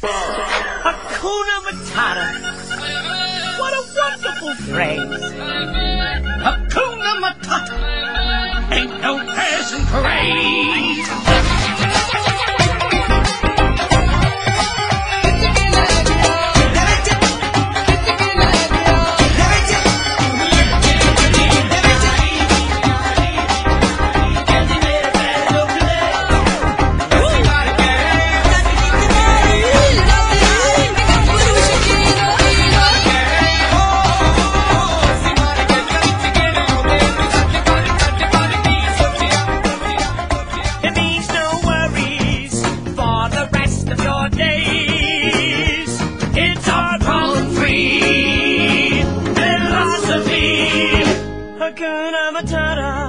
Hakuna Matata. What a wonderful phrase. Hakuna Matata. Ain't no passing craze. Hakuna Matata.